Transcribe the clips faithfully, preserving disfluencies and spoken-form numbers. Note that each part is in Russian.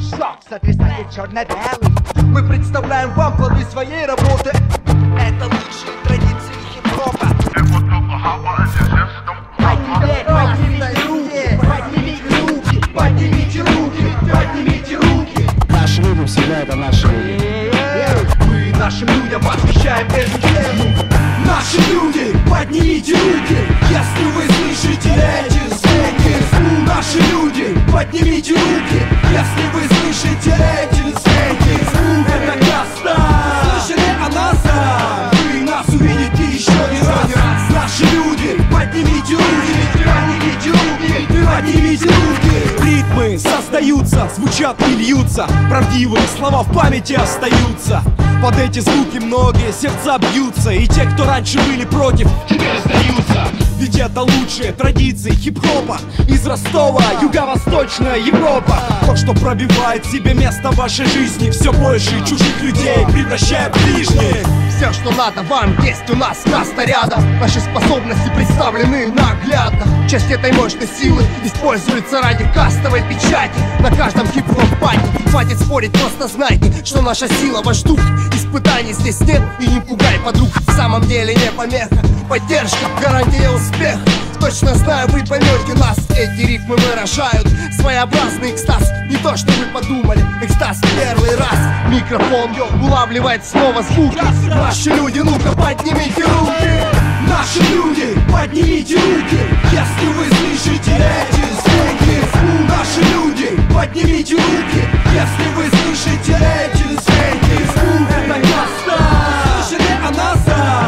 Шок сотрясает черно-белый. Мы представляем вам плоды своей работы. Это лучшие традиции хип-хопа. Поднимите руки, поднимите руки, поднимите руки, поднимите руки. Наши люди всегда это наши люди. Мы нашим людям посвящаем эту тему. Наши люди, поднимите руки, если вы слышите эти звуки. Наши люди, поднимите руки, если вы слышите эти звуки. Это Каста. Слышали о нас? Вы нас увидите еще не раз. Наши люди, поднимите руки, поднимите руки, поднимите руки. Ритмы создаются, звучат и льются, правдивые слова в памяти остаются. Под эти звуки многие сердца бьются, и те, кто раньше были против, теперь сдаются. Ведь это лучшие традиции хип-хопа из Ростова, Юго-Восточная Европа. То, что пробивает себе место в вашей жизни, все больше чужих людей превращая в ближних. Все, что надо вам, есть у нас, Каста рядом. Наши способности представлены наглядно. Часть этой мощной силы используется ради кастовой печати. На каждом хип-хоп-пати хватит спорить, просто знайте, что наша сила ваш дух. Испытаний здесь нет, и не пугай подруг. В самом деле не помеха, поддержка, гарантия успеха. Точно знаю, вы поймете нас. Эти рифмы выражают своеобразный экстаз. Не то, что вы подумали, экстаз первый раз. Микрофон улавливает снова звук. Наши люди, ну-ка поднимите руки. Наши люди, поднимите руки, если вы слышите эти звуки. Наши люди, поднимите руки, если вы слышите эти звуки. Это Каста. Слышали о нас?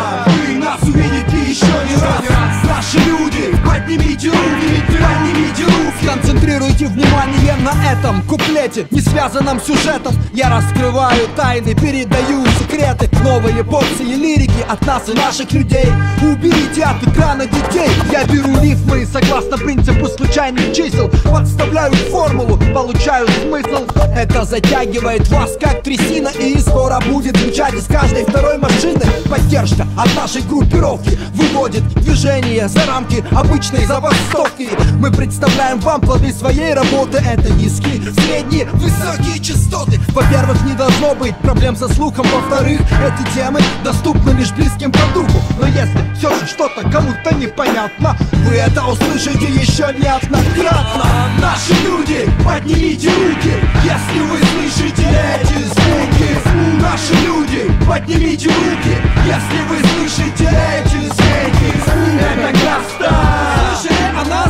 Вы нас увидите еще не раз. Наши люди, поднимите руки, поднимите руки. Концентрируйте внимание на этом куплете, не связанном сюжетом. Я раскрываю тайны, передаю секреты, новые порции лирики от нас и наших людей. Уберите от экрана детей. Я беру рифмы согласно принципу случайных чисел, подставляю формулу, получаю смысл. Это затягивает вас как трясина, и скоро будет звучать из каждой второй машины. Поддержка от нашей группировки выводит движение за рамки обычной забастовки. Мы представляем вам плоды своей работы. Это низкие, средние, высокие частоты. Во-первых, не должно быть проблем со слухом. Во-вторых, эти темы доступны лишь близким по духу. Но если все же что-то кому-то непонятно, вы это услышите еще неоднократно. Наши люди, поднимите руки, если вы слышите эти звуки. Наши люди, поднимите руки, если вы слышите эти звуки. Это Каста. Слышали о нас?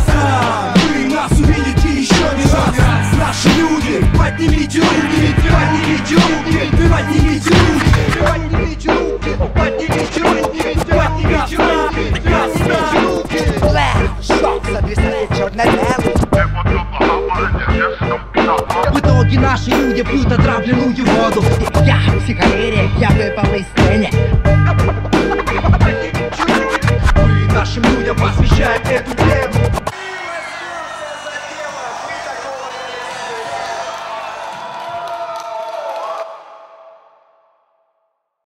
Вы нас увидите еще не раз. Наши люди, поднимите руки, поднимите руки, поднимите руки, поднимите руки, поднимите руки, поднимите руки, поднимите руки. Шок сотрясает черно-белый. В итоге наши люди пьют отравленную воду. Я в психолерии, я выпал из сцены. Мы нашим людям посвящаем эту